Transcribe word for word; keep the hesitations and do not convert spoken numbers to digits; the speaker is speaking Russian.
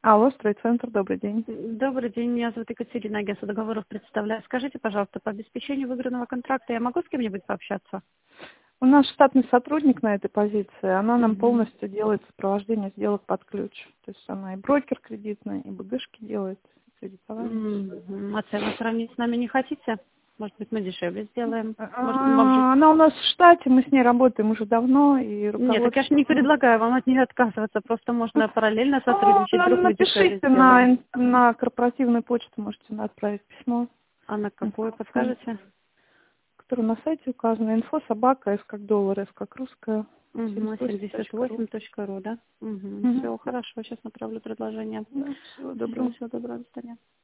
Алло, стройцентр, добрый день. Добрый день, меня зовут Екатерина, агентство договоров представляю. Скажите, пожалуйста, по обеспечению выигранного контракта я могу с кем-нибудь пообщаться? У нас штатный сотрудник на этой позиции, она нам Мгм. полностью делает сопровождение сделок под ключ. То есть она и брокер кредитный, и БГшки делает, и кредитование. Мгм. А цену сравнить с нами не хотите? Может быть, мы дешевле сделаем? Может, вам же... А, Она у нас в штате, мы с ней работаем уже давно, и Нет, так я же руководство... не ну, предлагаю вам от нее отказываться, просто можно параллельно ну, сотрудничать, вдруг мы дешевле напишите на, сделаем. ин- на корпоративную почту, можете отправить письмо, А на какую информацию, подскажете? которое на сайте указано. Инфо собака, с как доллар, с как русская, Угу, семьдесят восемь семьдесят точка ру. восемь точка ру, да? Угу. Мгм. Все, хорошо, сейчас направлю предложение. Ну, всего Счастливо, доброго. всего доброго, до свидания.